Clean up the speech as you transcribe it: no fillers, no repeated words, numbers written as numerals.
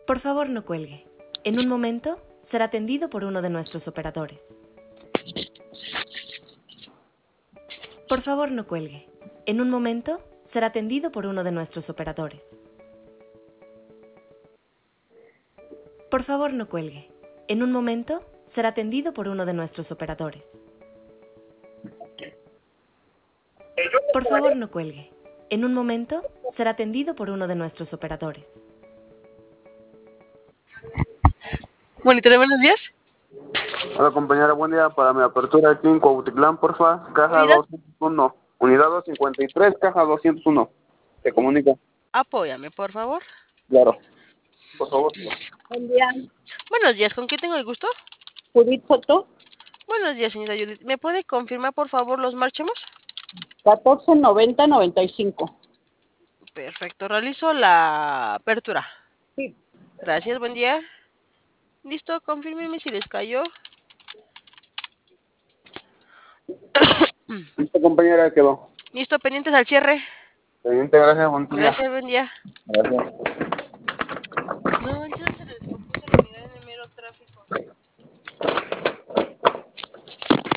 Por favor, no cuelgue. En un momento será atendido por uno de nuestros operadores. Por favor, no cuelgue. En un momento será atendido por uno de nuestros operadores. Por favor, no cuelgue. En un momento será atendido por uno de nuestros operadores. Por favor, no cuelgue. En un momento será atendido por uno de nuestros operadores. Monitor, buenos días. Hola compañera, buen día. Para mi apertura aquí en Cuautitlán, porfa, caja Unidad. 201, unidad 253, caja 201. ¿Te comunica? Apóyame, por favor. Claro. Por favor. Buen día, Buenos días, ¿con quién tengo el gusto? Judith Soto, Buenos días, señora Judith. ¿Me puede confirmar, por favor, los marchemos? 1490-95. Perfecto, realizo la apertura. Sí. Gracias, buen día. Listo, confírmeme si les cayó. Esta compañera quedó. Listo, pendientes al cierre. Pendiente, gracias, buen día. Gracias, buen día. Gracias. No,